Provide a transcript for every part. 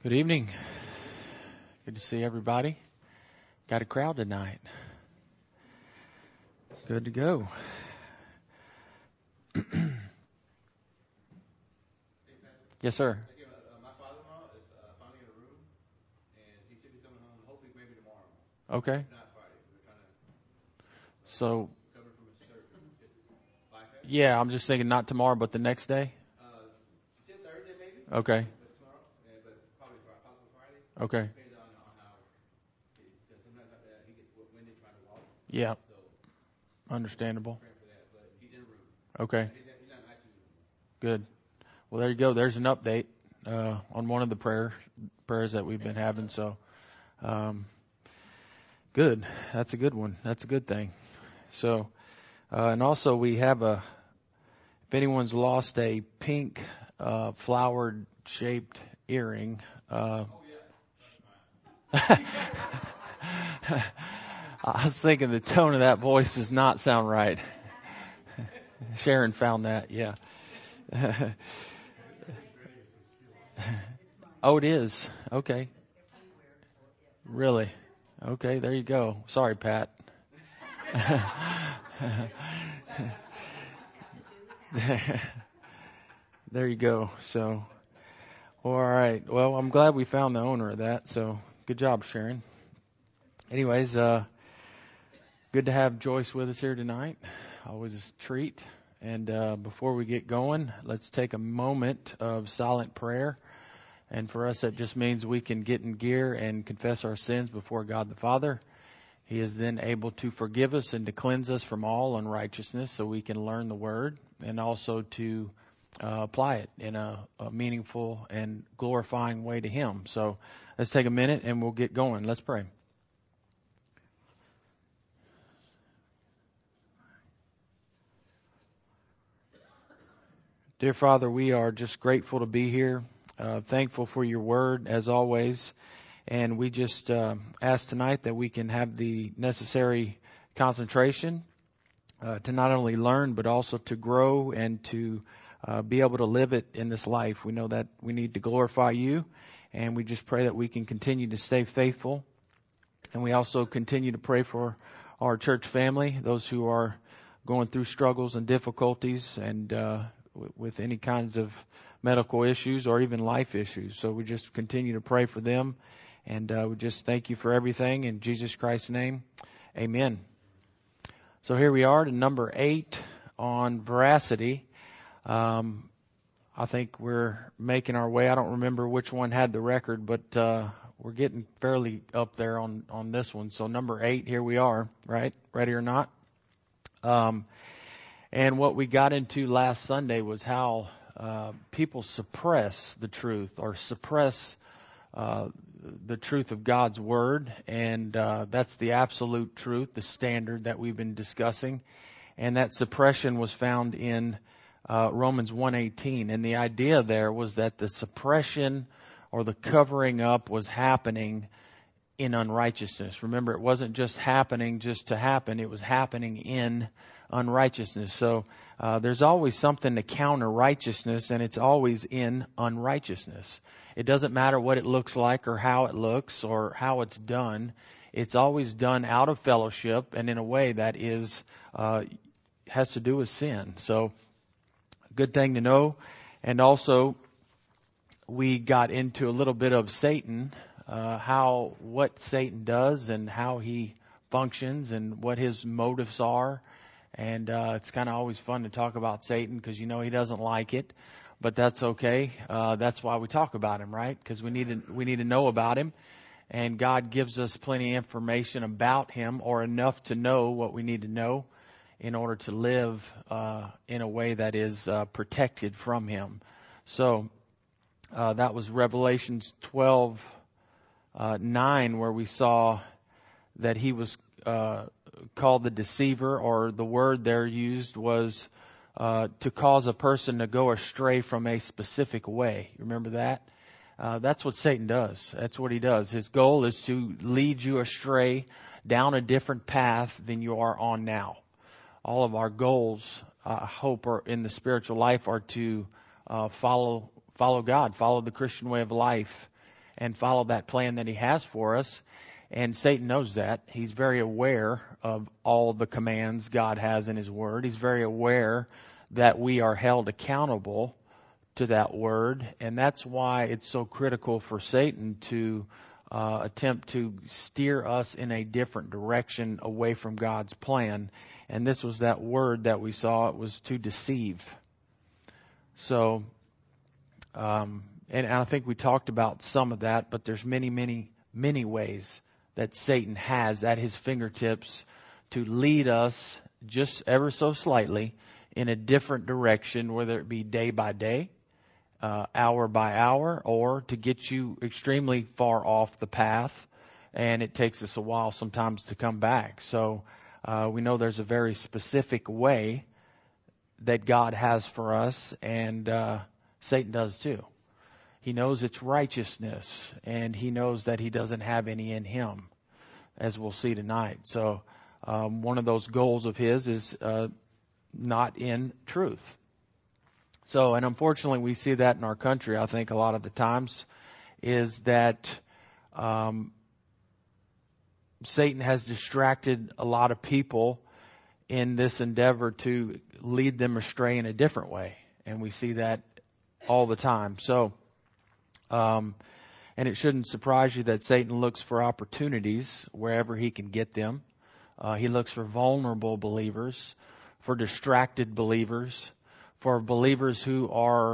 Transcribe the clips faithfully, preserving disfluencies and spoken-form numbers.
Good evening. Good to see everybody. Got a crowd tonight. Good to go. Yes, sir. My father-in-law is finally in a room, and he should be coming home hopefully maybe tomorrow. Okay. If not Friday. We're trying to So, cover from a surgery. Just yeah, I'm just thinking not tomorrow, but the next day. Uh, he said Thursday maybe. Okay. But tomorrow, yeah, but probably possible Friday. Okay. Depends on, on how. Because sometimes uh, he gets winded trying to walk. Yeah. So understandable. praying for that, but he's in a room. Okay. He's not, he's not actually in a room. Good. Well, there you go. There's an update uh, on one of the prayer prayers that we've been having. So, um, good. That's a good one. That's a good thing. So, uh, and also we have a. If anyone's lost a pink uh, flowered shaped earring, uh, I was thinking the tone of that voice does not sound right. Sharon found that, yeah. Oh, it is. Okay. Really? Okay, there you go. Sorry, Pat. There you go. So, all right. Well, I'm glad we found the owner of that. So, good job, Sharon. Anyways, uh, good to have Joyce with us here tonight. Always a treat. And uh, before we get going, let's take a moment of silent prayer. And for us, that just means we can get in gear and confess our sins before God the Father. He is then able to forgive us and to cleanse us from all unrighteousness so we can learn the Word and also to uh, apply it in a, a meaningful and glorifying way to Him. So let's take a minute and we'll get going. Let's pray. Dear Father, we are just grateful to be here, uh, thankful for your Word as always. And we just uh, ask tonight that we can have the necessary concentration uh, to not only learn, but also to grow and to uh, be able to live it in this life. We know that we need to glorify you, and we just pray that we can continue to stay faithful. And we also continue to pray for our church family, those who are going through struggles and difficulties and uh, w- with any kinds of medical issues or even life issues. So we just continue to pray for them. And uh, we just thank you for everything in Jesus Christ's name. Amen. So here we are to number eight on veracity. Um, I think we're making our way. I don't remember which one had the record, but uh, we're getting fairly up there on, on this one. So number eight, here we are, right? Ready or not? Um, and what we got into last Sunday was how uh, people suppress the truth or suppress uh the truth of God's Word, and uh, that's the absolute truth, the standard that we've been discussing. And that suppression was found in uh, Romans one eighteen. And the idea there was that the suppression or the covering up was happening in unrighteousness. Remember, it wasn't just happening just to happen. It was happening in unrighteousness. So uh, there's always something to counter righteousness, and it's always in unrighteousness. It doesn't matter what it looks like or how it looks or how it's done. It's always done out of fellowship and in a way that is uh, has to do with sin. So good thing to know. And also we got into a little bit of Satan, uh, how what Satan does and how he functions and what his motives are. And uh, it's kind of always fun to talk about Satan because you know he doesn't like it, but that's okay. Uh, that's why we talk about him, right? Because we need to we need to know about him, and God gives us plenty of information about him, or enough to know what we need to know in order to live uh, in a way that is uh, protected from him. So uh, that was Revelations twelve uh, nine, where we saw that he was uh, called the deceiver, or the word there used was uh, to cause a person to go astray from a specific way. Remember that? Uh, that's what Satan does. That's what he does. His goal is to lead you astray down a different path than you are on now. All of our goals, I hope, are in the spiritual life are to uh, follow follow God, follow the Christian way of life, and follow that plan that he has for us. And Satan knows that. He's very aware of all the commands God has in his word. He's very aware that we are held accountable to that word. And that's why it's so critical for Satan to uh, attempt to steer us in a different direction away from God's plan. And this was that word that we saw. It was to deceive. So, um, and I think we talked about some of that, but there's many, many, many ways that Satan has at his fingertips to lead us just ever so slightly in a different direction, whether it be day by day, uh, hour by hour, or to get you extremely far off the path. And it takes us a while sometimes to come back. So uh, we know there's a very specific way that God has for us, and uh, Satan does too. He knows it's righteousness, and he knows that he doesn't have any in him, as we'll see tonight. So um, one of those goals of his is uh, not in truth. So, and unfortunately we see that in our country, I think, a lot of the times, is that um, Satan has distracted a lot of people in this endeavor to lead them astray in a different way. And we see that all the time. So, um, and it shouldn't surprise you that Satan looks for opportunities wherever he can get them. Uh, he looks for vulnerable believers, for distracted believers, for believers who are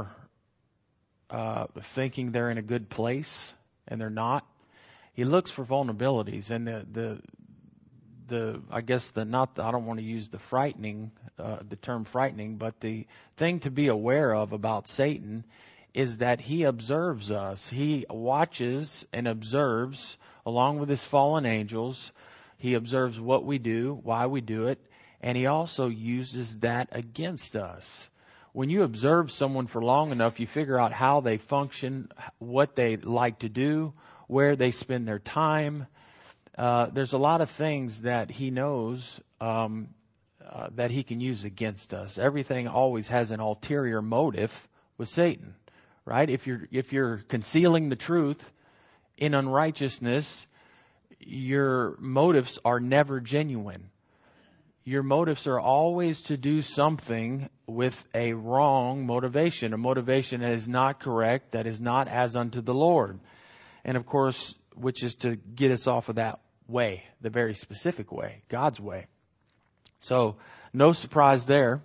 uh, thinking they're in a good place and they're not. He looks for vulnerabilities, and the the the I guess the not the, I don't want to use the frightening uh, the term frightening, but the thing to be aware of about Satan is that he observes us. He watches and observes along with his fallen angels. He observes what we do, why we do it, and he also uses that against us. When you observe someone for long enough, you figure out how they function, what they like to do, where they spend their time. Uh, there's a lot of things that he knows um, uh, that he can use against us. Everything always has an ulterior motive with Satan, right? If you're if you're concealing the truth in unrighteousness, your motives are never genuine. Your motives are always to do something with a wrong motivation, a motivation that is not correct, that is not as unto the Lord. And of course, which is to get us off of that way, the very specific way, God's way. So, no surprise there.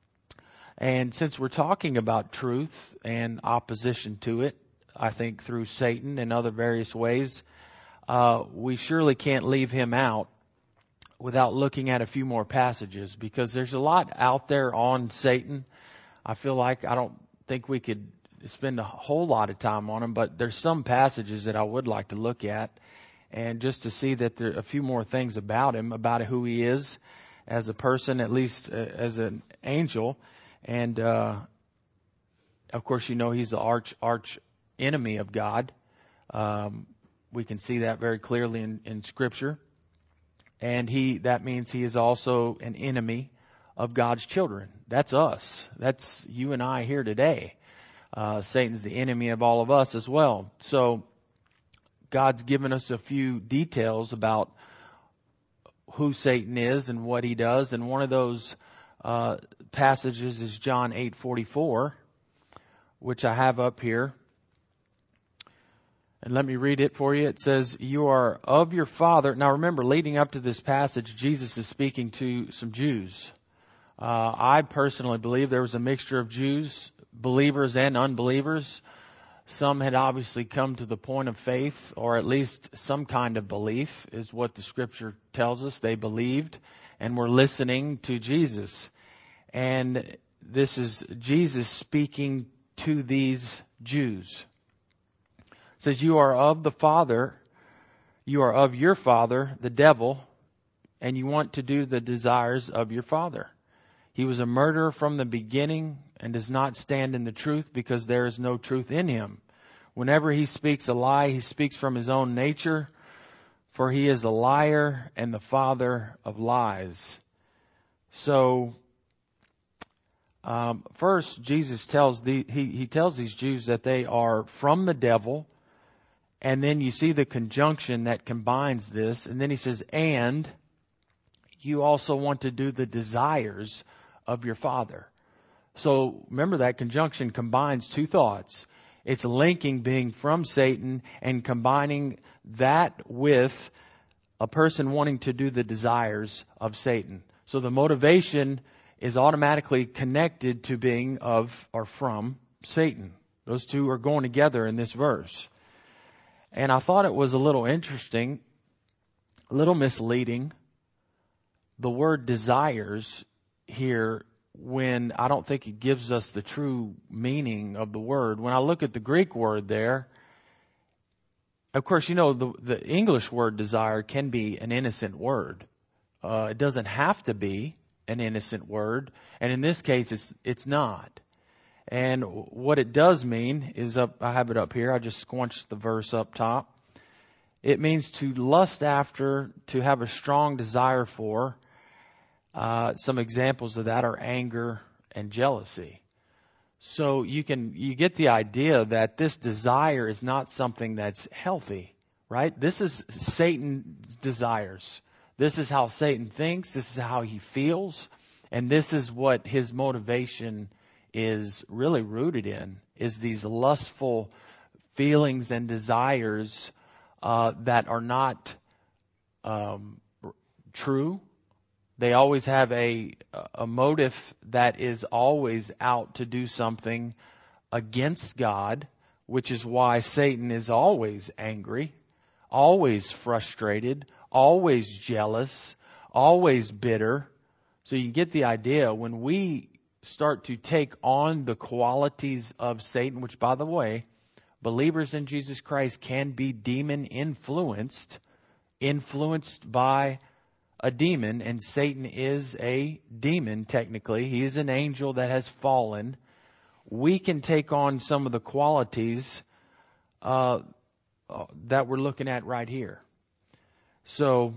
And since we're talking about truth and opposition to it, I think through Satan and other various ways, uh, we surely can't leave him out without looking at a few more passages, because there's a lot out there on Satan. I feel like I don't think we could spend a whole lot of time on them, but there's some passages that I would like to look at, and just to see that there are a few more things about him, about who he is as a person, at least uh, as an angel. And uh, of course, you know, he's the arch arch enemy of God. Um, we can see that very clearly in, in Scripture. And he that means he is also an enemy of God's children. That's us. That's you and I here today. Uh, Satan's the enemy of all of us as well. So God's given us a few details about who Satan is and what he does. And one of those uh, passages is John eight forty-four, which I have up here. And let me read it for you. It says, you are of your father. Now remember, leading up to this passage, Jesus is speaking to some Jews. Uh, I personally believe there was a mixture of Jews, believers and unbelievers. Some had obviously come to the point of faith, or at least some kind of belief, is what the Scripture tells us. They believed and were listening to Jesus. And this is Jesus speaking to these Jews. It says, you are of the father, you are of your father, the devil, and you want to do the desires of your father. He was a murderer from the beginning and does not stand in the truth, because there is no truth in him. Whenever he speaks a lie, he speaks from his own nature, for he is a liar and the father of lies. So, um, first, Jesus tells the he, he tells these Jews that they are from the devil, And then you see the conjunction that combines this. And then he says, and you also want to do the desires of your father. So remember, that conjunction combines two thoughts. It's linking being from Satan and combining that with a person wanting to do the desires of Satan. So the motivation is automatically connected to being of or from Satan. Those two are going together in this verse. And I thought it was a little interesting, a little misleading. The word desires here, when I don't think it gives us the true meaning of the word. When I look at the Greek word there, of course, you know, the, the English word desire can be an innocent word. Uh, it doesn't have to be an innocent word. And in this case, it's it's not. And what it does mean is, up, I have it up here. I just squunched the verse up top. It means to lust after, to have a strong desire for. Uh, some examples of that are anger and jealousy. So you can you get the idea that this desire is not something that's healthy, right? This is Satan's desires. This is how Satan thinks. This is how he feels. And this is what his motivation is really rooted in, is these lustful feelings and desires uh, that are not um, true. They always have a a motive that is always out to do something against God, which is why Satan is always angry, always frustrated, always jealous, always bitter. So you get the idea. When we start to take on the qualities of Satan, which, by the way, believers in Jesus Christ can be demon influenced, influenced by a demon, and Satan is a demon technically. He is an angel that has fallen. We can take on some of the qualities uh, that we're looking at right here. So,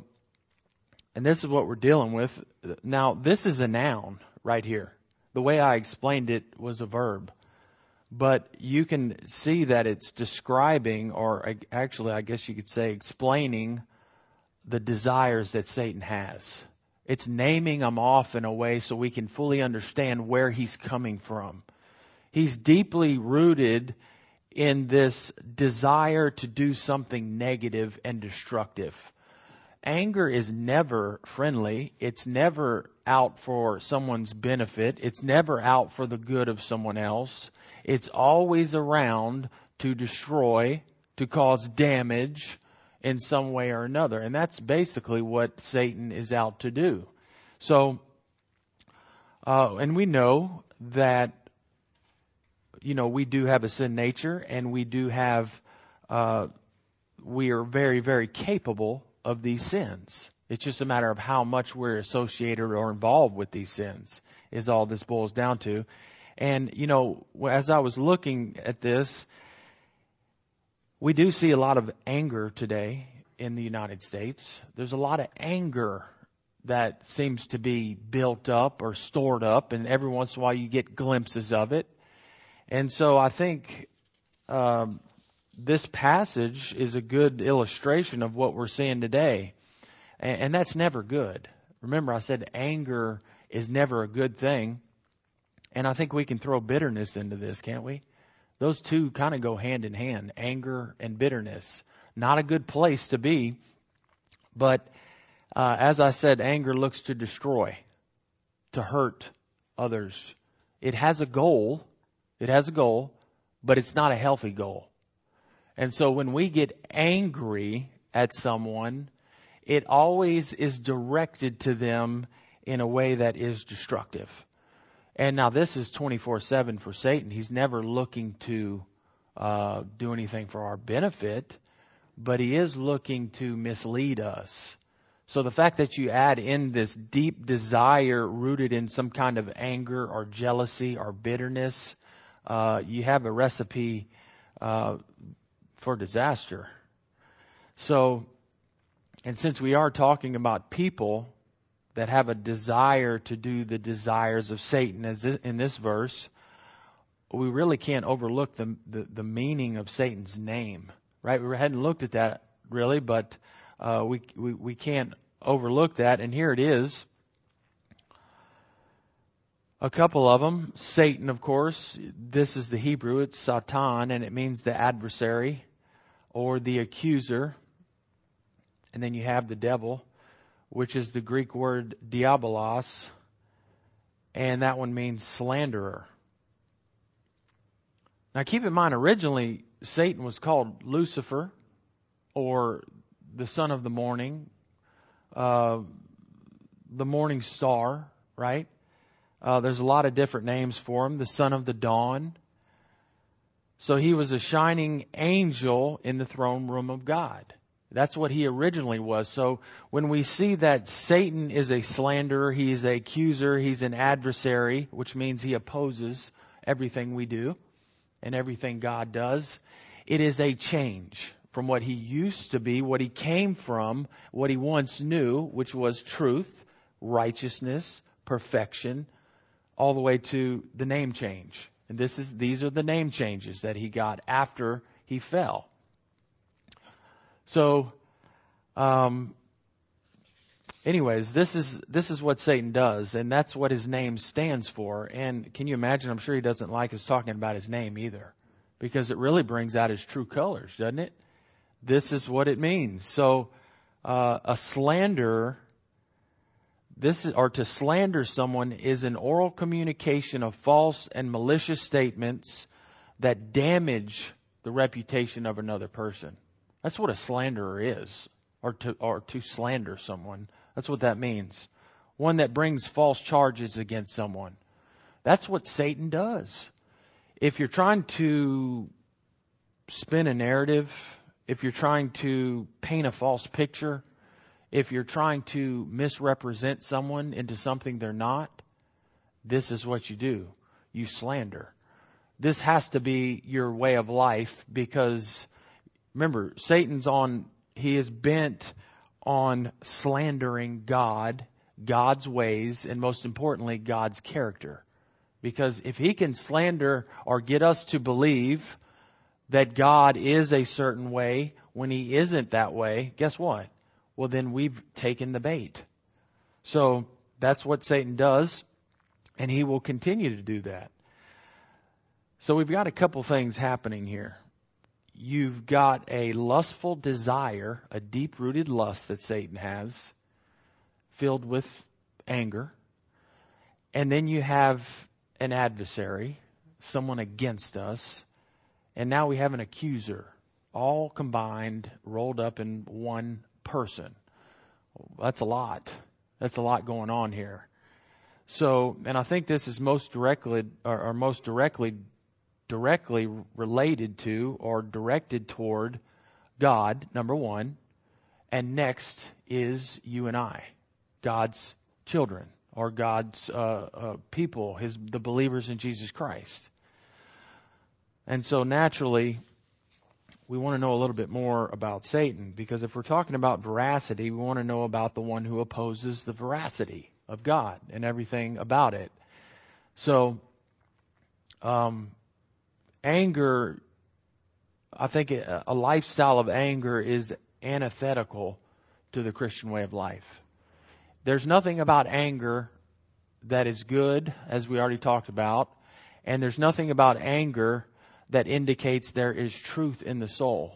and this is what we're dealing with. Now, this is a noun right here. The way I explained it was a verb. But you can see that it's describing, or actually I guess you could say explaining, the desires that Satan has. It's naming them off in a way so we can fully understand where he's coming from. He's deeply rooted in this desire to do something negative and destructive. Anger is never friendly. It's never out for someone's benefit. It's never out for the good of someone else. It's always around to destroy, to cause damage in some way or another. And that's basically what Satan is out to do. So, uh, and we know that, you know, we do have a sin nature, and we do have, uh, we are very, very capable of these sins. It's just a matter of how much we're associated or involved with these sins, is all this boils down to. And, you know, as I was looking at this, we do see a lot of anger today in the United States. There's a lot of anger that seems to be built up or stored up, and every once in a while you get glimpses of it. And so I think um, this passage is a good illustration of what we're seeing today. And, and that's never good. Remember, I said anger is never a good thing. And I think we can throw bitterness into this, can't we? Those two kind of go hand in hand, anger and bitterness. Not a good place to be. But uh, as I said, anger looks to destroy, to hurt others. It has a goal. It has a goal, but it's not a healthy goal. And so when we get angry at someone, it always is directed to them in a way that is destructive. And now this is twenty-four seven for Satan. He's never looking to uh, do anything for our benefit, but he is looking to mislead us. So the fact that you add in this deep desire rooted in some kind of anger or jealousy or bitterness, uh, you have a recipe uh, for disaster. So, and since we are talking about people that have a desire to do the desires of Satan, as in this verse, we really can't overlook the, the, the meaning of Satan's name. right? We hadn't looked at that really, but uh, we, we we can't overlook that. And here it is. A couple of them. Satan, of course. This is the Hebrew. It's Satan, and it means the adversary or the accuser. And then you have the devil, which is the Greek word diabolos, and that one means slanderer. Now keep in mind, originally Satan was called Lucifer, or the son of the morning, uh, the morning star, right? Uh, there's a lot of different names for him, the son of the dawn. So he was a shining angel in the throne room of God. That's what he originally was. So when we see that Satan is a slanderer, he's an accuser, he's an adversary, which means he opposes everything we do and everything God does, it is a change from what he used to be, what he came from, what he once knew, which was truth, righteousness, perfection, all the way to the name change. And this is these are the name changes that he got after he fell. So, um, anyways, this is this is what Satan does, and that's what his name stands for. And can you imagine? I'm sure he doesn't like us talking about his name either, because it really brings out his true colors, doesn't it? This is what it means. So, uh, a slanderer, this is, or to slander someone, is an oral communication of false and malicious statements that damage the reputation of another person. That's what a slanderer is, or to or to slander someone. That's what that means. One that brings false charges against someone. That's what Satan does. If you're trying to spin a narrative, if you're trying to paint a false picture, if you're trying to misrepresent someone into something they're not, this is what you do. You slander. This has to be your way of life, because remember, Satan's on, he is bent on slandering God, God's ways, and most importantly, God's character. Because if he can slander or get us to believe that God is a certain way when he isn't that way, guess what? Well, then we've taken the bait. So that's what Satan does, and he will continue to do that. So we've got a couple things happening here. You've got a lustful desire, a deep-rooted lust that Satan has, filled with anger. And then you have an adversary, someone against us. And now we have an accuser, all combined, rolled up in one person. That's a lot. That's a lot going on here. So, and I think this is most directly, or, or most directly directly related to or directed toward God, number one, and next is you and I, God's children, or God's uh, uh, people, his the believers in Jesus Christ. And so naturally, we want to know a little bit more about Satan, because if we're talking about veracity, we want to know about the one who opposes the veracity of God and everything about it. So, um, anger, I think a, a lifestyle of anger is antithetical to the Christian way of life. There's nothing about anger that is good, as we already talked about, and there's nothing about anger that indicates there is truth in the soul.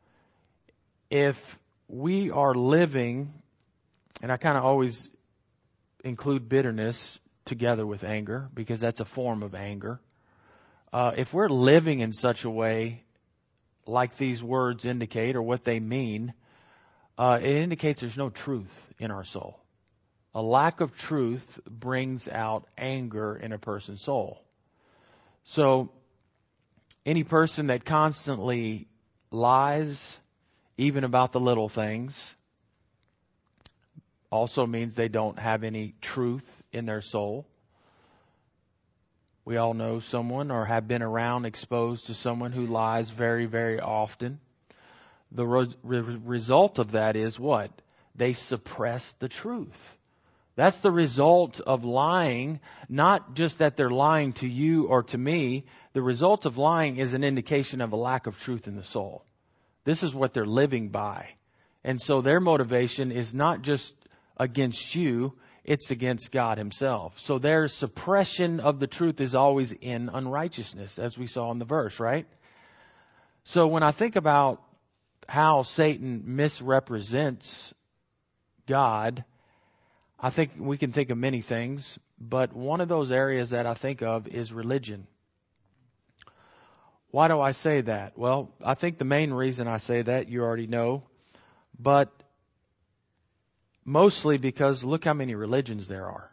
If we are living, and I kind of always include bitterness together with anger, because that's a form of anger. Uh, if we're living in such a way, like these words indicate, or what they mean, uh, it indicates there's no truth in our soul. A lack of truth brings out anger in a person's soul. So, any person that constantly lies, even about the little things, also means they don't have any truth in their soul. We all know someone, or have been around, exposed to someone who lies very, very often. The re- re- result of that is what? They suppress the truth. That's the result of lying, not just that they're lying to you or to me. The result of lying is an indication of a lack of truth in the soul. This is what they're living by. And so their motivation is not just against you, it's against God himself. So their suppression of the truth is always in unrighteousness, as we saw in the verse, right? So when I think about how Satan misrepresents God, I think we can think of many things, but one of those areas that I think of is religion. Why do I say that? Well, I think the main reason I say that, you already know, but mostly because look how many religions there are.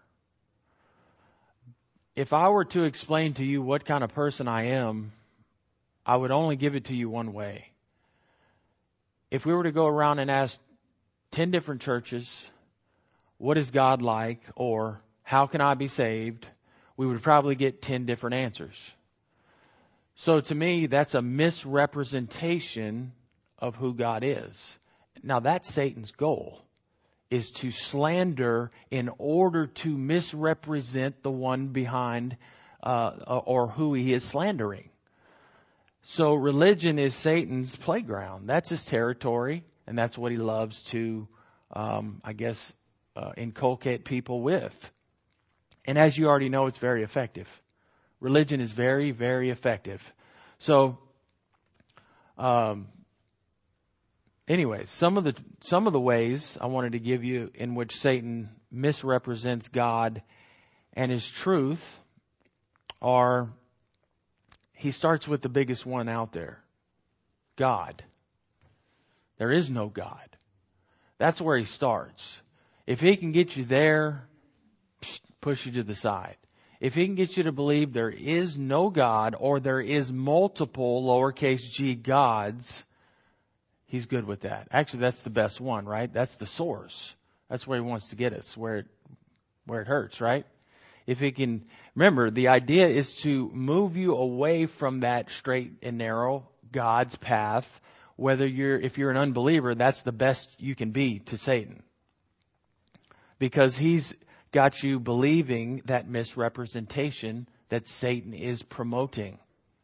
If I were to explain to you what kind of person I am, I would only give it to you one way. If we were to go around and ask ten different churches, what is God like, or how can I be saved, we would probably get ten different answers. So to me, that's a misrepresentation of who God is. Now that's Satan's goal, is to slander in order to misrepresent the one behind uh, or who he is slandering. So religion is Satan's playground. That's his territory, and that's what he loves to, um, I guess, uh, inculcate people with. And as you already know, it's very effective. Religion is very, very effective. So, um, anyways, some of the some of the ways I wanted to give you in which Satan misrepresents God and his truth are, he starts with the biggest one out there, God. There is no God. That's where he starts. If he can get you there, push you to the side. If he can get you to believe there is no God, or there is multiple lowercase g gods, he's good with that. Actually, that's the best one, right? That's the source. That's where he wants to get us, where it, where it hurts, right? If he can, remember, the idea is to move you away from that straight and narrow God's path. Whether you're, if you're an unbeliever, that's the best you can be to Satan. Because he's got you believing that misrepresentation that Satan is promoting.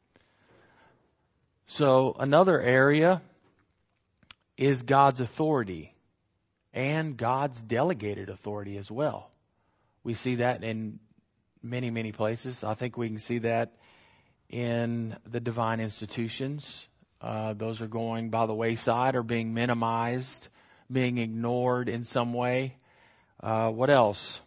So another area is God's authority and God's delegated authority as well. We see that in many, many places. I think we can see that in the divine institutions. Uh, those are going by the wayside or being minimized, being ignored in some way. Uh, what else?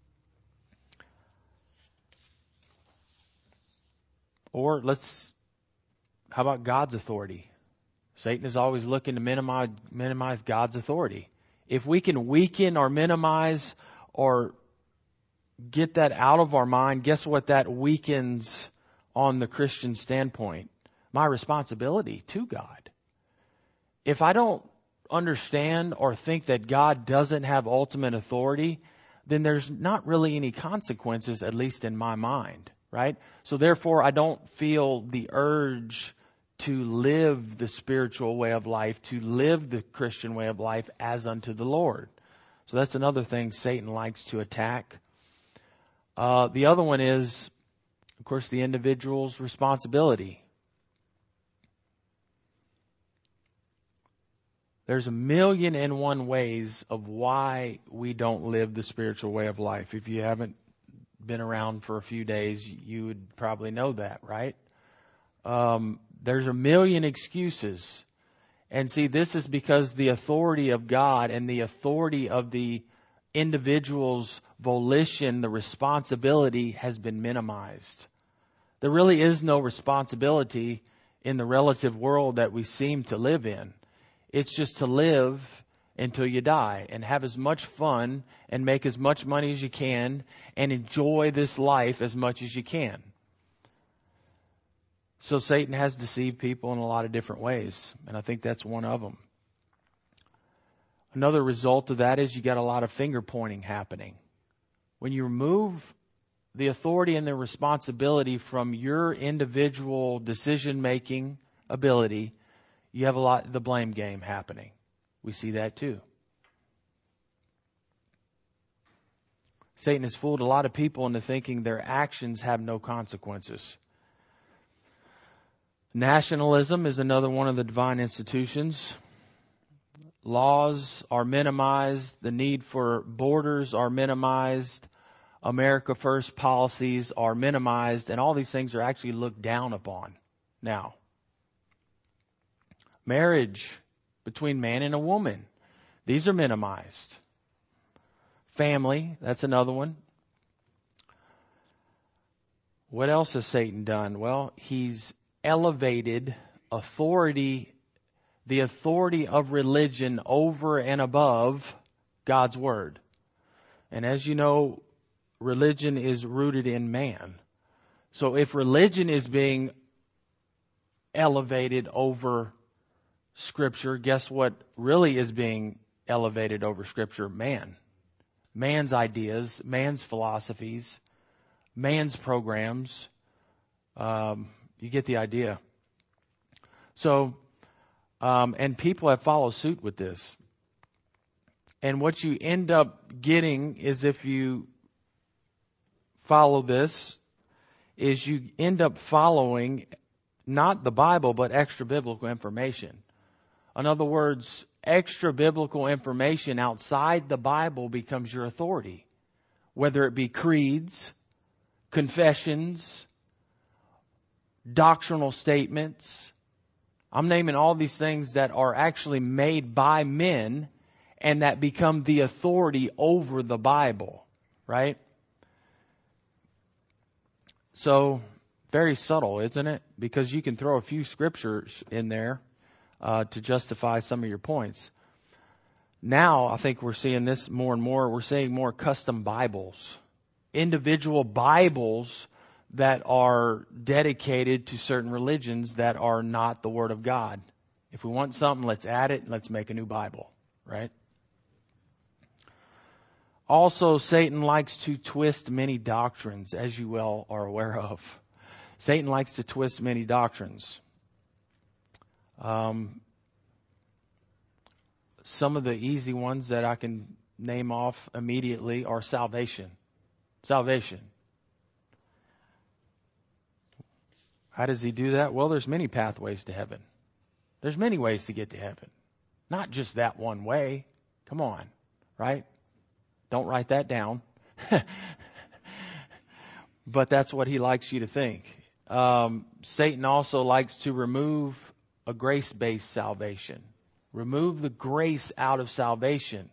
Or let's, how about God's authority? Satan is always looking to minimize, minimize God's authority. If we can weaken or minimize or get that out of our mind, guess what that weakens on the Christian standpoint? My responsibility to God. If I don't understand or think that God doesn't have ultimate authority, then there's not really any consequences, at least in my mind, right? So therefore, I don't feel the urge to live the spiritual way of life, to live the Christian way of life as unto the Lord. So that's another thing Satan likes to attack. Uh, the other one is, of course, the individual's responsibility. There's a million and one ways of why we don't live the spiritual way of life. If you haven't been around for a few days, you would probably know that, right? Um, there's a million excuses. And see, this is because the authority of God and the authority of the individual's volition, the responsibility has been minimized. There really is no responsibility in the relative world that we seem to live in. It's just to live until you die and have as much fun and make as much money as you can and enjoy this life as much as you can. So Satan has deceived people in a lot of different ways, and I think that's one of them. Another result of that is you got a lot of finger pointing happening. When you remove the authority and the responsibility from your individual decision-making ability, you have a lot the blame game happening. We see that too. Satan has fooled a lot of people into thinking their actions have no consequences. Nationalism is another one of the divine institutions. Laws are minimized. The need for borders are minimized. America First policies are minimized. And all these things are actually looked down upon now. Marriage between man and a woman. These are minimized. Family, that's another one. What else has Satan done? Well, he's elevated authority, the authority of religion over and above God's Word. And as you know, religion is rooted in man. So if religion is being elevated over Scripture, guess what really is being elevated over Scripture? Man. Man's ideas, man's philosophies, man's programs. Um, you get the idea. So, um, and people have followed suit with this. And what you end up getting is, if you follow this, is you end up following not the Bible, but extra biblical information. In other words, extra biblical information outside the Bible becomes your authority. Whether it be creeds, confessions, doctrinal statements. I'm naming all these things that are actually made by men and that become the authority over the Bible, right? So, very subtle, isn't it? Because you can throw a few scriptures in there uh, to justify some of your points. Now, I think we're seeing this more and more. We're seeing more custom Bibles, individual Bibles that are dedicated to certain religions that are not the Word of God. If we want something, let's add it and let's make a new Bible, right? Also, Satan likes to twist many doctrines, as you well are aware of. Satan likes to twist many doctrines. Um, some of the easy ones that I can name off immediately are salvation. Salvation. How does he do that? Well, there's many pathways to heaven. There's many ways to get to heaven. Not just that one way. Come on, right? Don't write that down. But that's what he likes you to think. Um, Satan also likes to remove a grace-based salvation. Remove the grace out of salvation.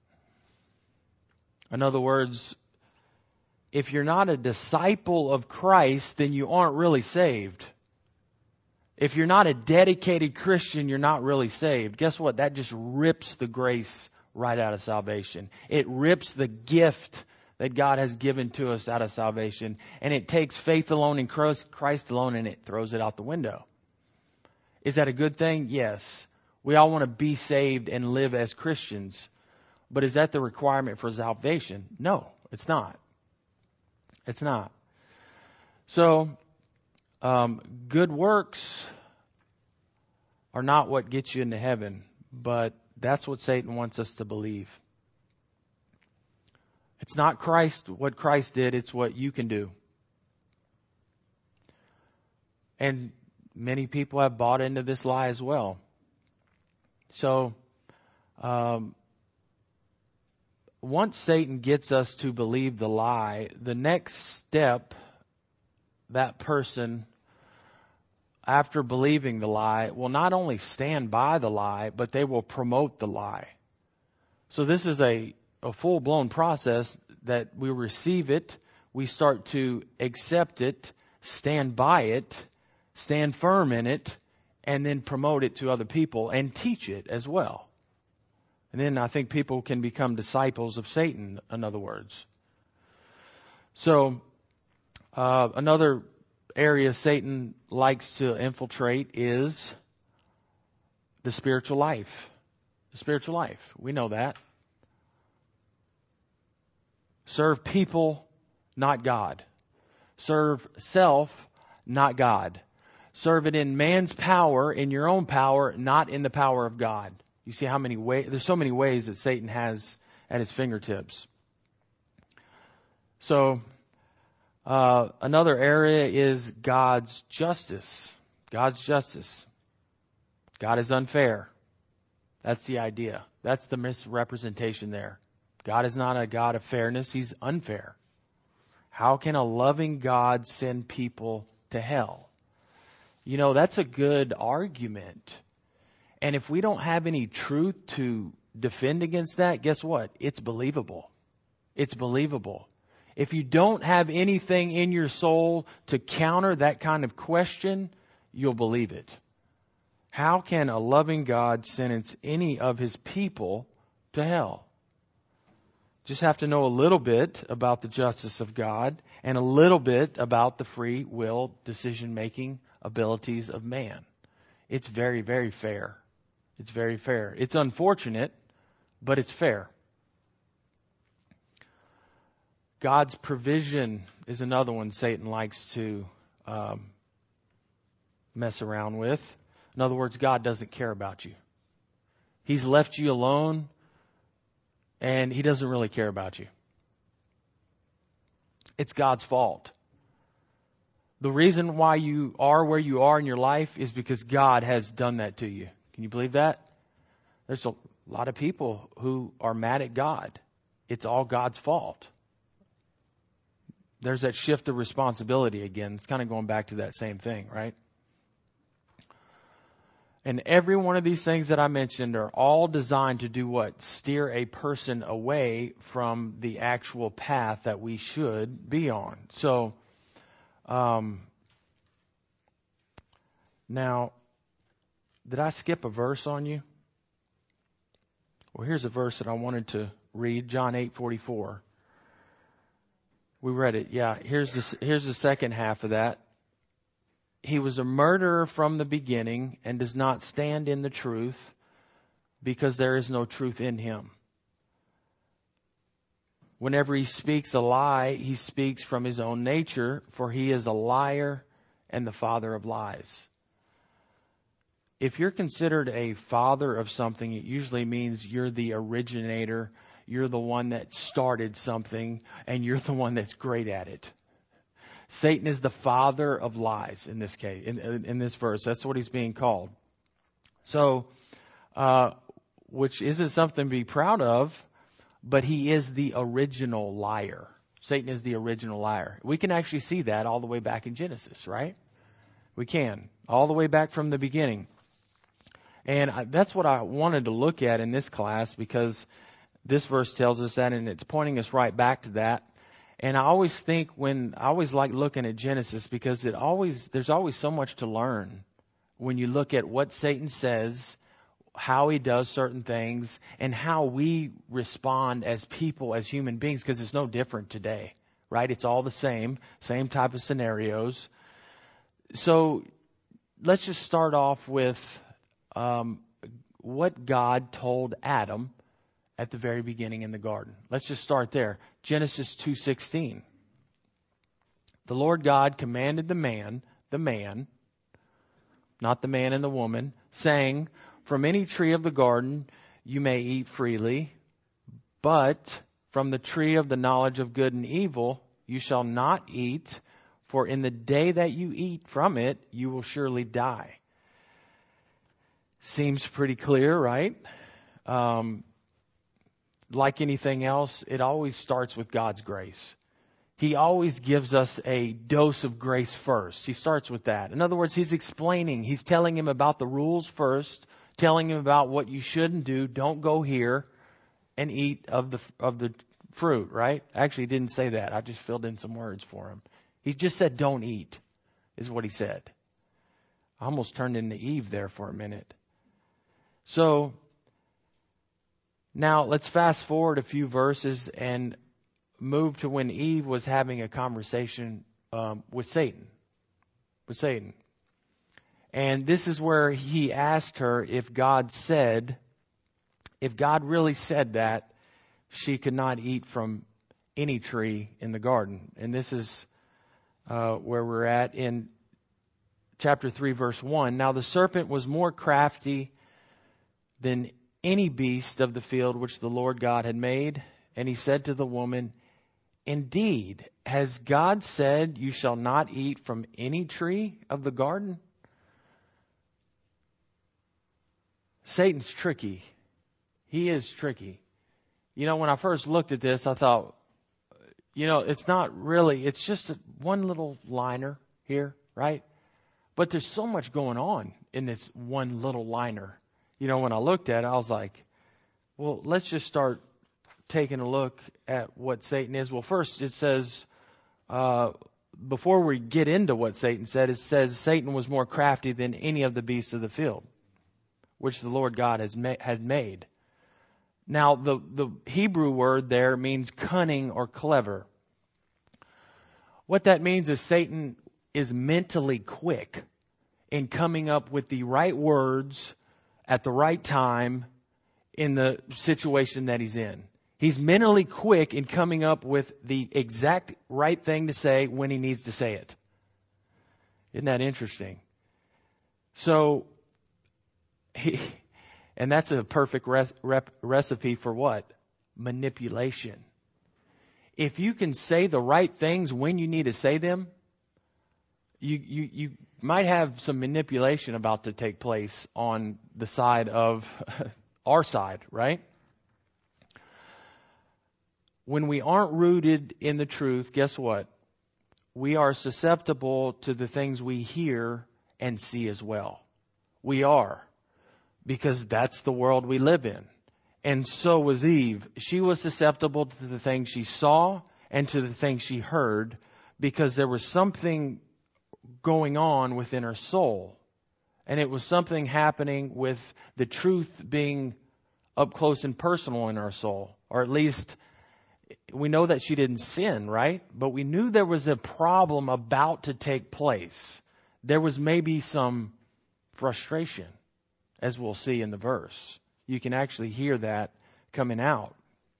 In other words, if you're not a disciple of Christ, then you aren't really saved. If you're not a dedicated Christian, you're not really saved. Guess what? That just rips the grace right out of salvation. It rips the gift that God has given to us out of salvation. And it takes faith alone in Christ alone and it throws it out the window. Is that a good thing? Yes. We all want to be saved and live as Christians. But is that the requirement for salvation? No, it's not. It's not. So, um, good works are not what gets you into heaven, but that's what Satan wants us to believe. It's not Christ, what Christ did, it's what you can do. And many people have bought into this lie as well. So, um, once Satan gets us to believe the lie, the next step, that person, after believing the lie, will not only stand by the lie, but they will promote the lie. So this is a, a full-blown process that we receive it, we start to accept it, stand by it, stand firm in it, and then promote it to other people and teach it as well. And then I think people can become disciples of Satan, in other words. So, uh, another area Satan likes to infiltrate is the spiritual life. The spiritual life. We know that. Serve people, not God. Serve self, not God. Serve it in man's power, in your own power, not in the power of God. You see how many ways, there's so many ways that Satan has at his fingertips. So, uh, another area is God's justice. God's justice. God is unfair. That's the idea. That's the misrepresentation there. God is not a God of fairness. He's unfair. How can a loving God send people to hell? You know, that's a good argument. And if we don't have any truth to defend against that, guess what? It's believable. It's believable. If you don't have anything in your soul to counter that kind of question, you'll believe it. How can a loving God sentence any of his people to hell? Just have to know a little bit about the justice of God and a little bit about the free will decision-making abilities of man. It's very, very fair. It's very fair. It's unfortunate, but it's fair. God's provision is another one Satan likes to um, mess around with. In other words, God doesn't care about you. He's left you alone, and he doesn't really care about you. It's God's fault. The reason why you are where you are in your life is because God has done that to you. Can you believe that? There's a lot of people who are mad at God. It's all God's fault. There's that shift of responsibility again. It's kind of going back to that same thing, right? And every one of these things that I mentioned are all designed to do what? Steer a person away from the actual path that we should be on. So, um, now, did I skip a verse on you? Well, here's a verse that I wanted to read, John eight forty-four. We read it. Yeah, here's the, here's the second half of that. He was a murderer from the beginning and does not stand in the truth because there is no truth in him. Whenever he speaks a lie, he speaks from his own nature, for he is a liar and the father of lies. If you're considered a father of something, it usually means you're the originator, you're the one that started something, and you're the one that's great at it. Satan is the father of lies in this case, in, in this verse. That's what he's being called. So, uh, which isn't something to be proud of, but he is the original liar. Satan is the original liar. We can actually see that all the way back in Genesis, right? We can. All the way back from the beginning. And I, that's what I wanted to look at in this class, because this verse tells us that, and it's pointing us right back to that. And I always think when, I always like looking at Genesis, because it always, there's always so much to learn when you look at what Satan says, how he does certain things, and how we respond as people, as human beings, because it's no different today, right? It's all the same, same type of scenarios. So let's just start off with um, what God told Adam at the very beginning in the garden. Let's just start there. Genesis two sixteen. The Lord God commanded the man, the man, not the man and the woman, saying, from any tree of the garden you may eat freely, but from the tree of the knowledge of good and evil you shall not eat, for in the day that you eat from it you will surely die. Seems pretty clear, right? Um, like anything else, it always starts with God's grace. He always gives us a dose of grace first. He starts with that. In other words, he's explaining, he's telling him about the rules first, telling him about what you shouldn't do. Don't go here and eat of the of the fruit, right? Actually, he didn't say that. I just filled in some words for him. He just said, don't eat, is what he said. I almost turned into Eve there for a minute. So, now let's fast forward a few verses and move to when Eve was having a conversation um, with Satan. With Satan. And this is where he asked her if God said, if God really said that, she could not eat from any tree in the garden. And this is uh, where we're at in chapter three, verse one. Now the serpent was more crafty than any beast of the field which the Lord God had made. And he said to the woman, indeed, has God said you shall not eat from any tree of the garden? Satan's tricky. He is tricky. You know, when I first looked at this, I thought, you know, it's not really, it's just a, one little liner here, right? But there's so much going on in this one little liner. You know, when I looked at it, I was like, well, let's just start taking a look at what Satan is. Well, first it says, uh, before we get into what Satan said, it says Satan was more crafty than any of the beasts of the field, which the Lord God has ma- had made. Now, the, the Hebrew word there means cunning or clever. What that means is Satan is mentally quick in coming up with the right words at the right time in the situation that he's in. He's mentally quick in coming up with the exact right thing to say when he needs to say it. Isn't that interesting? So, he, and that's a perfect res, rep, recipe for what? Manipulation. If you can say the right things when you need to say them, you, you, you might have some manipulation about to take place on the side of our side, right? When we aren't rooted in the truth, guess what? We are susceptible to the things we hear and see as well. We are. Because that's the world we live in. And so was Eve. She was susceptible to the things she saw and to the things she heard because there was something going on within her soul. And it was something happening with the truth being up close and personal in our soul. Or at least we know that she didn't sin, right? But we knew there was a problem about to take place. There was maybe some frustration, as we'll see in the verse. You can actually hear that coming out.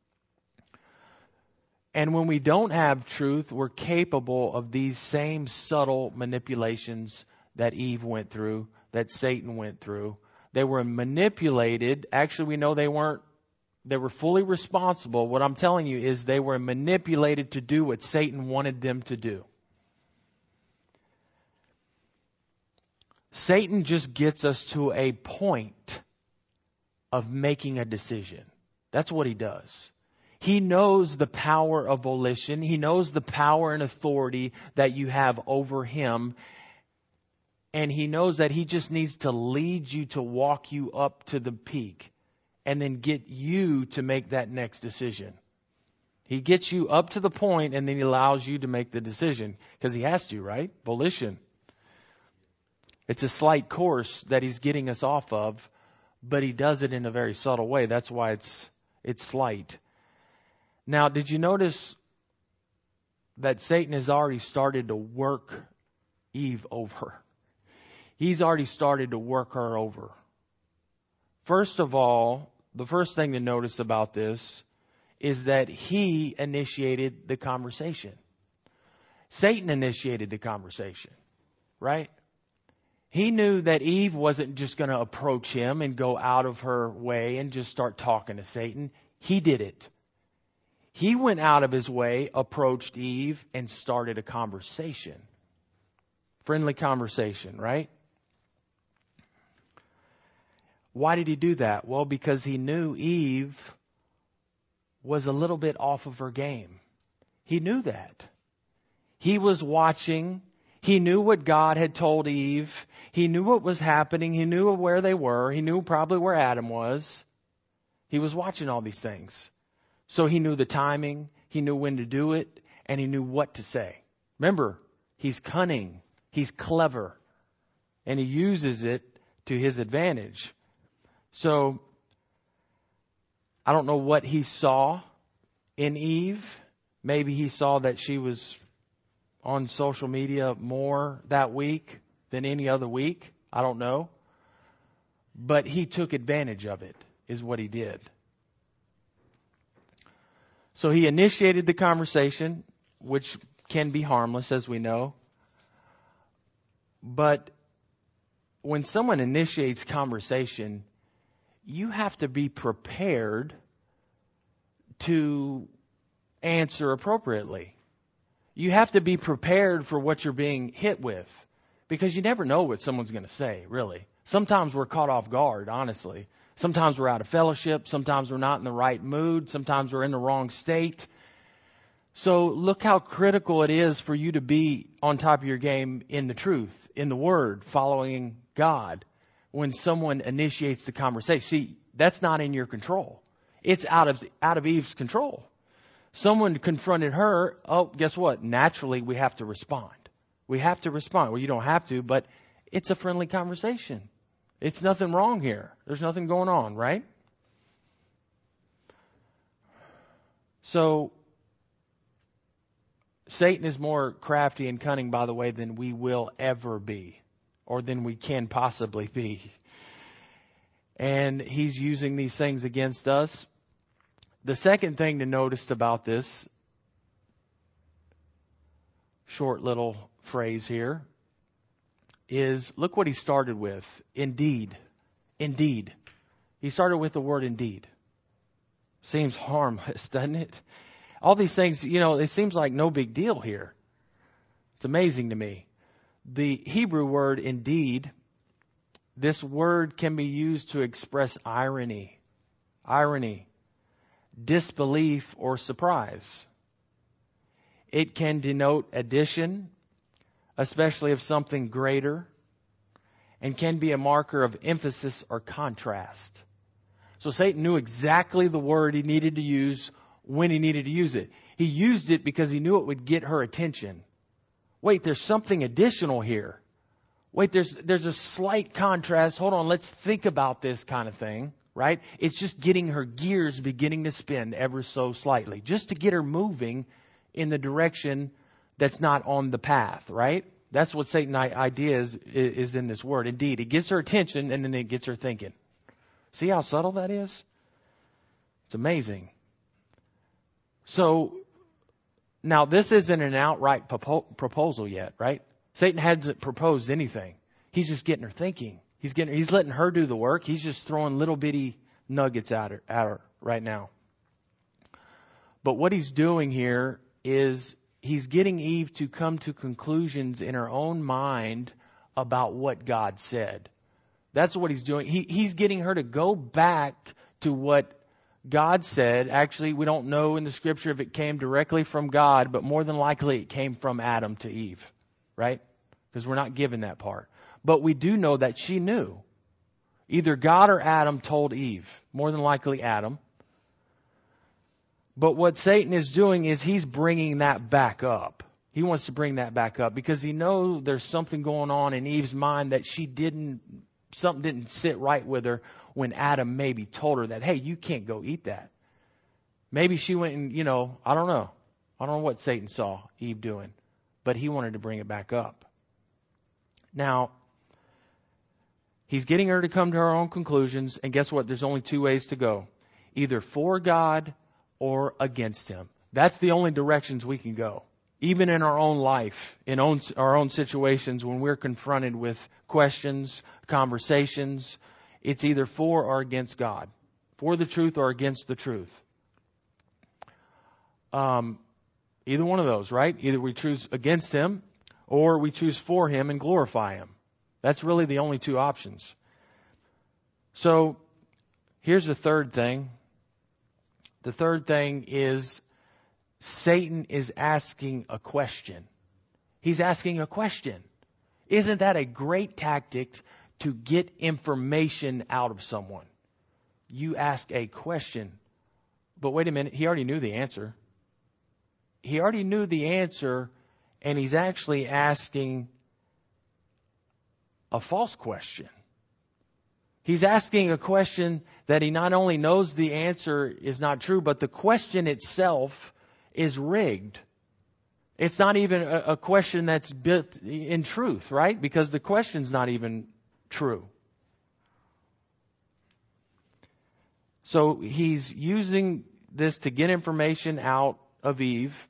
And when we don't have truth, we're capable of these same subtle manipulations that Eve went through, that Satan went through. They were manipulated. Actually, we know they weren't, they were fully responsible. What I'm telling you is they were manipulated to do what Satan wanted them to do. Satan just gets us to a point of making a decision. That's what he does. He knows the power of volition. He knows the power and authority that you have over him. And he knows that he just needs to lead you to walk you up to the peak and then get you to make that next decision. He gets you up to the point and then he allows you to make the decision because he has to, right? Volition. It's a slight course that he's getting us off of, but he does it in a very subtle way. That's why it's it's slight. Now, did you notice that Satan has already started to work Eve over? He's already started to work her over. First of all, the first thing to notice about this is that he initiated the conversation. Satan initiated the conversation, right? He knew that Eve wasn't just going to approach him and go out of her way and just start talking to Satan. He did it. He went out of his way, approached Eve, and started a conversation. Friendly conversation, right? Why did he do that? Well, because he knew Eve was a little bit off of her game. He knew that. He was watching. He knew what God had told Eve. He knew what was happening. He knew where they were. He knew probably where Adam was. He was watching all these things. So he knew the timing. He knew when to do it. And he knew what to say. Remember, he's cunning. He's clever. And he uses it to his advantage. So, I don't know what he saw in Eve. Maybe he saw that she was on social media more that week than any other week. I don't know. But he took advantage of it, is what he did. So he initiated the conversation, which can be harmless, as we know. But when someone initiates conversation, you have to be prepared to answer appropriately. You have to be prepared for what you're being hit with, because you never know what someone's going to say, really. Sometimes we're caught off guard, honestly. Sometimes we're out of fellowship. Sometimes we're not in the right mood. Sometimes we're in the wrong state. So look how critical it is for you to be on top of your game in the truth, in the Word, following God. When someone initiates the conversation, see, that's not in your control. It's out of out of Eve's control. Someone confronted her. Oh, guess what? Naturally, we have to respond. We have to respond. Well, you don't have to, but it's a friendly conversation. It's nothing wrong here. There's nothing going on, right? So, Satan is more crafty and cunning, by the way, than we will ever be, or than we can possibly be. And he's using these things against us. The second thing to notice about this short little phrase here is, look what he started with. Indeed. Indeed. He started with the word indeed. Seems harmless, doesn't it? All these things, you know, it seems like no big deal here. It's amazing to me. The Hebrew word indeed, this word can be used to express irony, irony, disbelief, or surprise. It can denote addition, especially of something greater, and can be a marker of emphasis or contrast. So Satan knew exactly the word he needed to use when he needed to use it. He used it because he knew it would get her attention. Wait, there's something additional here. Wait, there's there's a slight contrast. Hold on, let's think about this kind of thing, right? It's just getting her gears beginning to spin ever so slightly, just to get her moving in the direction that's not on the path, right? That's what Satan's idea is, is in this word. Indeed, it gets her attention and then it gets her thinking. See how subtle that is? It's amazing. So, now this isn't an outright propo- proposal yet, right? Satan hasn't proposed anything. He's just getting her thinking. He's getting, he's letting her do the work. He's just throwing little bitty nuggets at her, at her right now. But what he's doing here is he's getting Eve to come to conclusions in her own mind about what God said. That's what he's doing. He, he's getting her to go back to what God said. Actually, we don't know in the scripture if it came directly from God, but more than likely it came from Adam to Eve, right? Because we're not given that part. But we do know that she knew. Either God or Adam told Eve, more than likely Adam. But what Satan is doing is he's bringing that back up. He wants to bring that back up because he knows there's something going on in Eve's mind that she didn't, something didn't sit right with her when Adam maybe told her that, hey, you can't go eat that. Maybe she went and, you know, I don't know. I don't know what Satan saw Eve doing, but he wanted to bring it back up. Now, he's getting her to come to her own conclusions, and guess what? There's only two ways to go. Either for God or against him. That's the only directions we can go. Even in our own life, in own, our own situations, when we're confronted with questions, conversations, it's either for or against God. For the truth or against the truth. Um, either one of those, right? Either we choose against him or we choose for him and glorify him. That's really the only two options. So here's the third thing. The third thing is Satan is asking a question. He's asking a question. Isn't that a great tactic to get information out of someone? You ask a question. But wait a minute, he already knew the answer. He already knew the answer, and he's actually asking a false question. He's asking a question that he not only knows the answer is not true, but the question itself is rigged. It's not even a, a question that's built in truth, right? Because the question's not even true. So he's using this to get information out of Eve.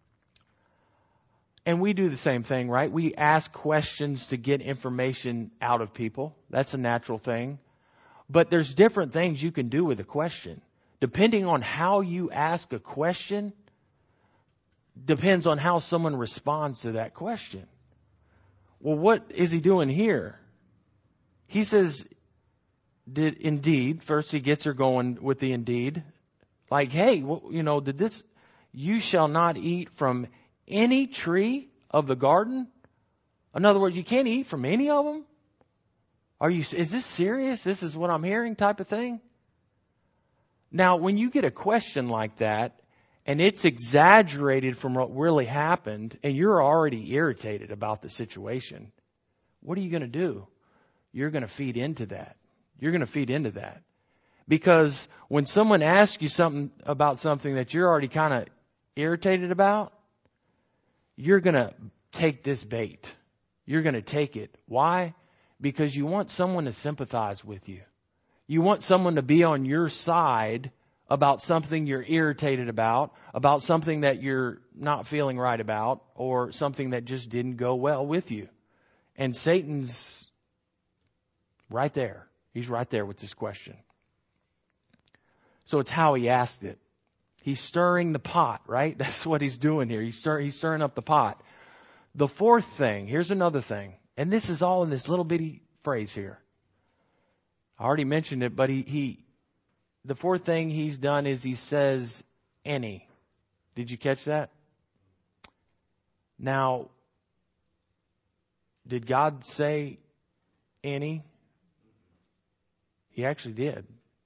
And we do the same thing, right? We ask questions to get information out of people. That's a natural thing. But there's different things you can do with a question. Depending on how you ask a question, depends on how someone responds to that question. Well, what is he doing here? he says, did indeed, first he gets her going with the indeed. Like, hey, well, you know, did this, you shall not eat from any tree of the garden? In other words, you can't eat from any of them? Are you, is this serious? This is what I'm hearing type of thing? Now, when you get a question like that, and it's exaggerated from what really happened, and you're already irritated about the situation, what are you going to do? You're going to feed into that. You're going to feed into that. Because when someone asks you something about something that you're already kind of irritated about, you're going to take this bait. You're going to take it. Why? Because you want someone to sympathize with you. You want someone to be on your side about something you're irritated about, about something that you're not feeling right about, or something that just didn't go well with you. And Satan's right there. He's right there with this question. So it's how he asked it. He's stirring the pot, right? That's what he's doing here. He's, stir, he's stirring up the pot. The fourth thing, here's another thing. And this is all in this little bitty phrase here. I already mentioned it, but he, he the fourth thing he's done is he says, any. Did you catch that? Now, did God say any? He actually did.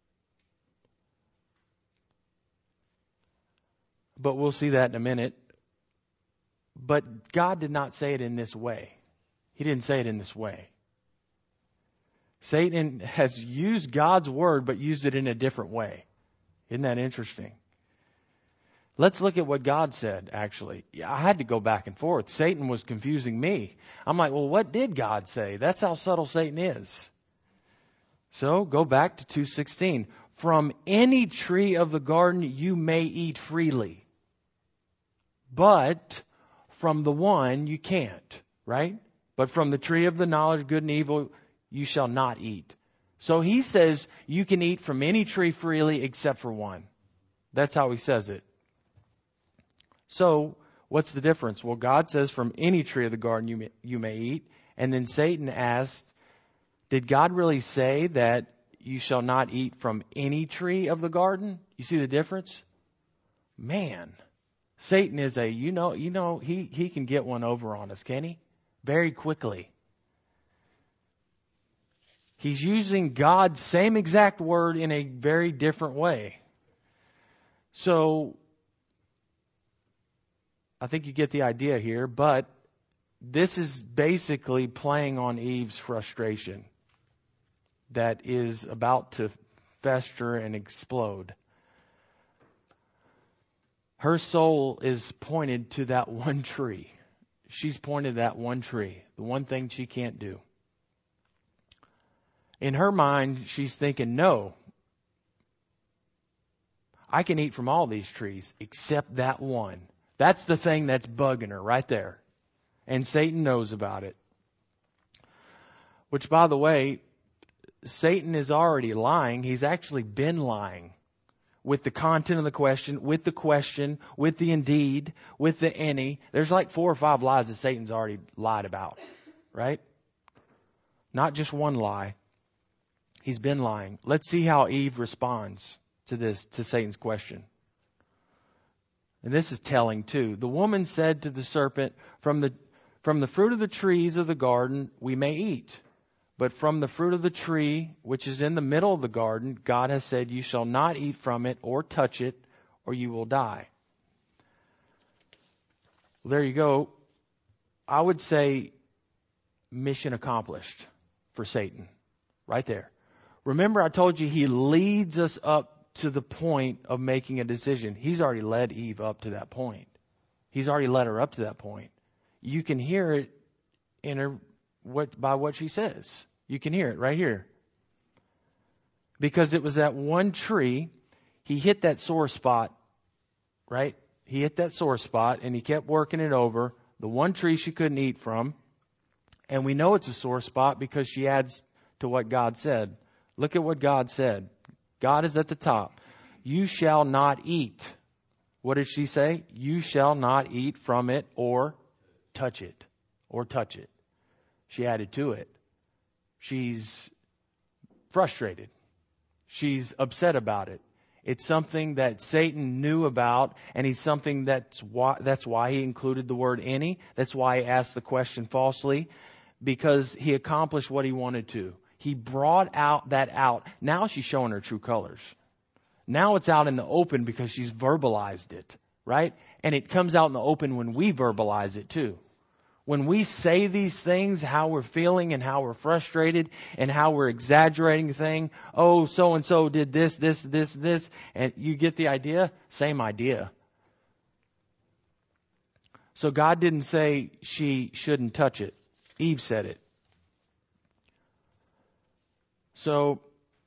But we'll see that in a minute. But God did not say it in this way. He didn't say it in this way. Satan has used God's word, but used it in a different way. Isn't that interesting? Let's look at what God said, actually. I had to go back and forth. Satan was confusing me. I'm like, well, what did God say? That's how subtle Satan is. So go back to two sixteen. From any tree of the garden you may eat freely, but from the one you can't, right? But from the tree of the knowledge of good and evil you shall not eat. So he says you can eat from any tree freely except for one. That's how he says it. So what's the difference? Well, God says from any tree of the garden you may, you may eat. And then Satan asked, did God really say that you shall not eat from any tree of the garden? You see the difference? Man, Satan is a, you know, you know, he, he can get one over on us, can he? Very quickly. He's using God's same exact word in a very different way. So, I think you get the idea here, but this is basically playing on Eve's frustration that is about to fester and explode. Her soul is pointed to that one tree. She's pointed to that one tree, the one thing she can't do. In her mind, she's thinking, no, I can eat from all these trees except that one. That's the thing that's bugging her right there. And Satan knows about it. Which, by the way, Satan is already lying. He's actually been lying with the content of the question, with the question, with the indeed, with the any. There's like four or five lies that Satan's already lied about, right? Not just one lie. He's been lying. Let's see how Eve responds to this, to Satan's question. And this is telling too. The woman said to the serpent, from the, from the fruit of the trees of the garden we may eat. But from the fruit of the tree, which is in the middle of the garden, God has said, you shall not eat from it or touch it, or you will die. Well, there you go. I would say mission accomplished for Satan. Right there. Remember, I told you he leads us up to the point of making a decision. He's already led Eve up to that point. He's already led her up to that point. You can hear it in her what by what she says. You can hear it right here. Because it was that one tree, he hit that sore spot, right? He hit that sore spot and he kept working it over. The one tree she couldn't eat from. And we know it's a sore spot because she adds to what God said. Look at what God said. God is at the top. You shall not eat. What did she say? You shall not eat from it or touch it. Or touch it. She added to it. She's frustrated. She's upset about it. It's something that Satan knew about, and he's something that's why, that's why he included the word any. That's why he asked the question falsely, because he accomplished what he wanted to. He brought out that out. Now she's showing her true colors. Now it's out in the open because she's verbalized it, right? And it comes out in the open when we verbalize it too. When we say these things, how we're feeling and how we're frustrated and how we're exaggerating the thing. Oh, so-and-so did this, this, this, this. And you get the idea? Same idea. So God didn't say she shouldn't touch it. Eve said it. So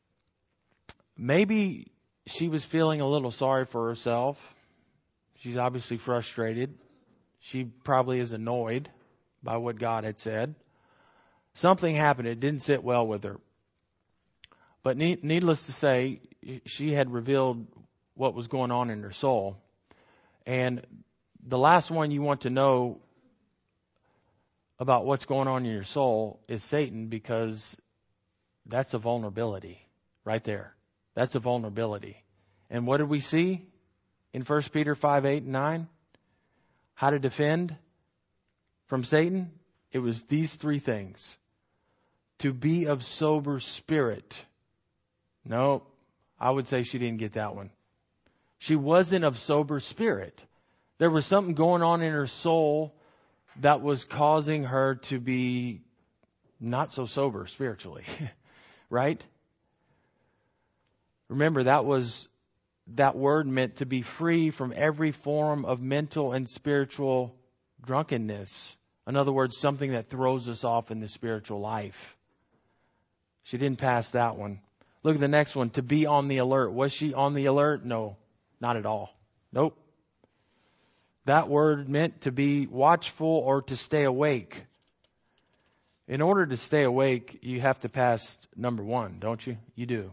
maybe she was feeling a little sorry for herself. She's obviously frustrated. She probably is annoyed by what God had said. Something happened. It didn't sit well with her. But needless to say, she had revealed what was going on in her soul. And the last one you want to know about what's going on in your soul is Satan, because that's a vulnerability right there. That's a vulnerability. And what did we see in First Peter five, eight, and nine? How to defend from Satan? It was these three things. To be of sober spirit. No, I would say she didn't get that one. She wasn't of sober spirit. There was something going on in her soul that was causing her to be not so sober spiritually. Right? Remember, that was that word meant to be free from every form of mental and spiritual drunkenness. In other words, something that throws us off in the spiritual life. She didn't pass that one. Look at the next one. To be on the alert. Was she on the alert? No, not at all. Nope. That word meant to be watchful or to stay awake. In order to stay awake, you have to pass number one, don't you? You do.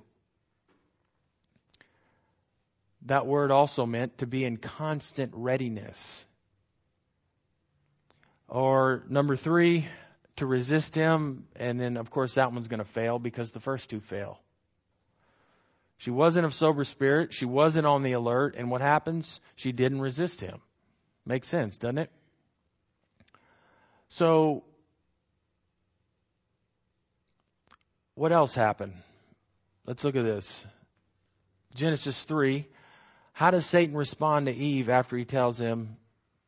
That word also meant to be in constant readiness. Or number three, to resist him. And then, of course, that one's going to fail because the first two fail. She wasn't of sober spirit. She wasn't on the alert. And what happens? She didn't resist him. Makes sense, doesn't it? So, what else happened? Let's look at this. Genesis three. How does Satan respond to Eve after he tells him,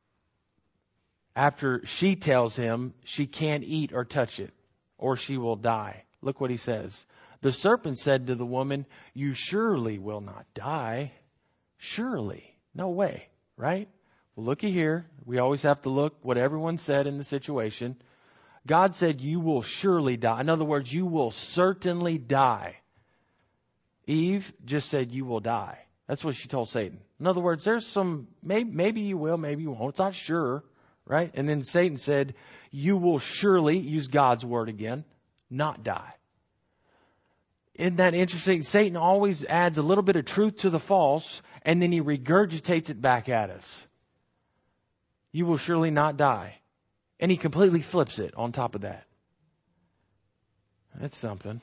after she tells him she can't eat or touch it, or she will die? Look what he says. The serpent said to the woman, you surely will not die. Surely. No way. Right? Well, looky here. We always have to look what everyone said in the situation. God said you will surely die. In other words, you will certainly die. Eve just said you will die. That's what she told Satan. In other words, there's some, maybe, maybe you will, maybe you won't. It's not sure, right? And then Satan said, you will surely, use God's word again, not die. Isn't that interesting? Satan always adds a little bit of truth to the false, and then he regurgitates it back at us. You will surely not die. And he completely flips it on top of that. That's something.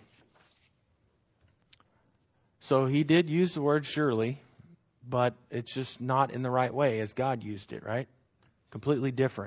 So he did use the word surely, but it's just not in the right way as God used it, right? Completely different.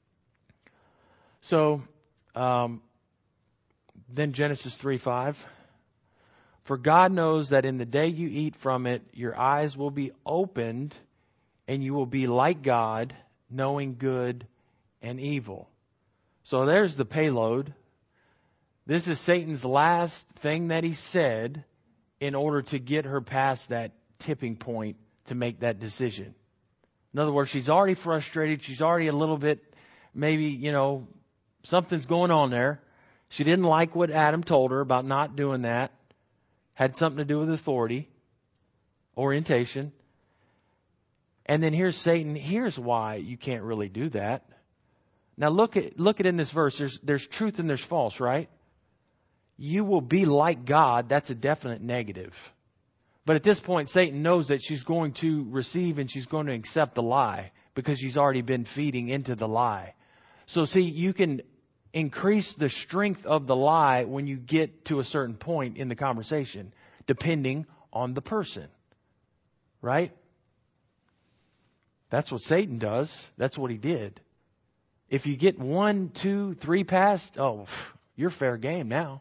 So, um, then Genesis three five. For God knows that in the day you eat from it, your eyes will be opened and you will be like God, knowing good and evil. So there's the payload. This is Satan's last thing that he said in order to get her past that tipping point to make that decision. In other words, she's already frustrated. She's already a little bit, maybe, you know, something's going on there. She didn't like what Adam told her about not doing that. Had something to do with authority, orientation. And then here's Satan. Here's why you can't really do that. Now look at look at in this verse. There's there's truth and there's false, right? You will be like God. That's a definite negative. But at this point, Satan knows that she's going to receive and she's going to accept the lie because she's already been feeding into the lie. So see, you can increase the strength of the lie when you get to a certain point in the conversation, depending on the person. Right? That's what Satan does. That's what he did. If you get one, two, three past, oh, you're fair game now.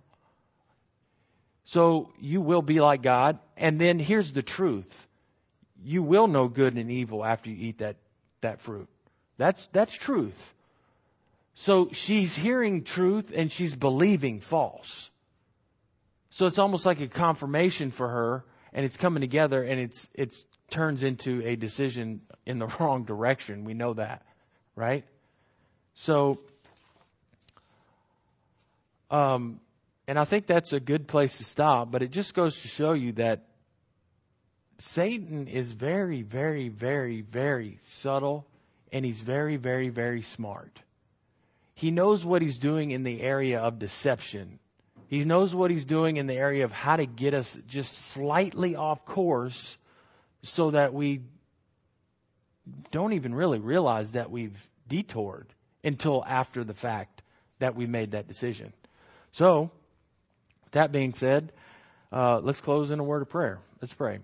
So you will be like God. And then here's the truth. You will know good and evil after you eat that, that fruit. That's, that's truth. So she's hearing truth and she's believing false. So it's almost like a confirmation for her, and it's coming together, and it's, it's turns into a decision in the wrong direction. We know that, right? So, um, and I think that's a good place to stop, but it just goes to show you that Satan is very, very, very, very subtle, and he's very, very, very smart. He knows what he's doing in the area of deception. He knows what he's doing in the area of how to get us just slightly off course so that we don't even really realize that we've detoured until after the fact that we made that decision. So, that being said, uh, let's close in a word of prayer. Let's pray.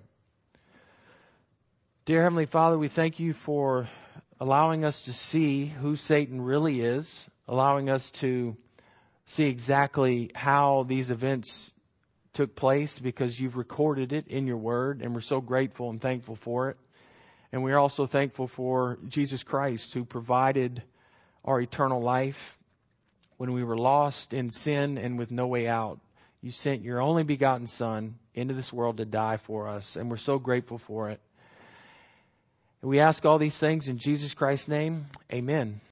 Dear Heavenly Father, we thank you for allowing us to see who Satan really is, allowing us to see exactly how these events took place because you've recorded it in your word, and we're so grateful and thankful for it. And we're also thankful for Jesus Christ, who provided our eternal life when we were lost in sin and with no way out. You sent your only begotten Son into this world to die for us, and we're so grateful for it. And we ask all these things in Jesus Christ's name. Amen.